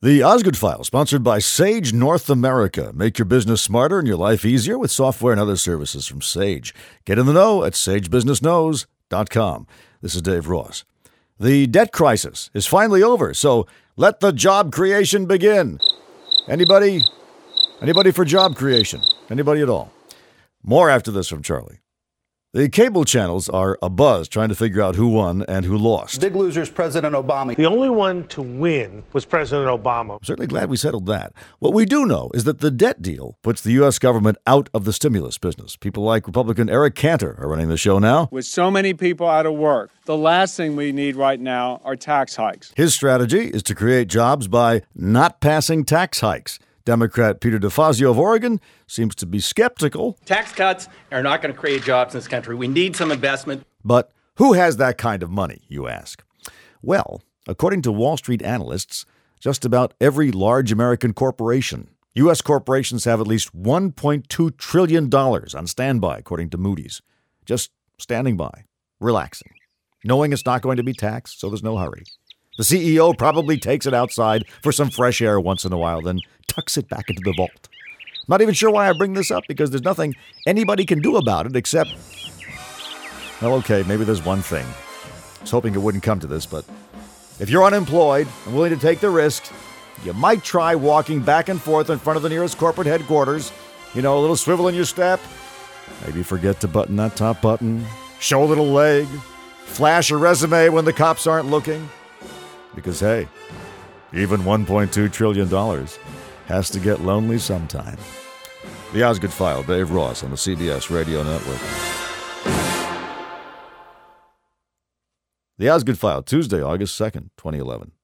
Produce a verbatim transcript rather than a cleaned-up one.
The Osgood File, sponsored by Sage North America. Make your business smarter and your life easier with software and other services from Sage. Get in the know at sage business knows dot com. This is Dave Ross. The debt crisis is finally over, so let the job creation begin. Anybody? Anybody for job creation? Anybody at all? More after this from Charlie. The cable channels are abuzz trying to figure out who won and who lost. Big loser's President Obama. The only one to win was President Obama. I'm certainly glad we settled that. What we do know is that the debt deal puts the U S government out of the stimulus business. People like Republican Eric Cantor are running the show now. With so many people out of work, the last thing we need right now are tax hikes. His strategy is to create jobs by not passing tax hikes. Democrat Peter DeFazio of Oregon seems to be skeptical. Tax cuts are not going to create jobs in this country. We need some investment. But who has that kind of money, you ask? Well, according to Wall Street analysts, just about every large American corporation. U S corporations have at least one point two trillion dollars on standby, according to Moody's. Just standing by, relaxing, knowing it's not going to be taxed, so there's no hurry. The C E O probably takes it outside for some fresh air once in a while, then tucks it back into the vault. Not even sure why I bring this up, because there's nothing anybody can do about it except, well, okay, maybe there's one thing. I was hoping it wouldn't come to this, but if you're unemployed and willing to take the risk, you might try walking back and forth in front of the nearest corporate headquarters. You know, a little swivel in your step. Maybe forget to button that top button. Show a little leg. Flash a resume when the cops aren't looking. Because, hey, even one point two trillion dollars has to get lonely sometime. The Osgood File, Dave Ross on the C B S Radio Network. The Osgood File, Tuesday, August second, twenty eleven.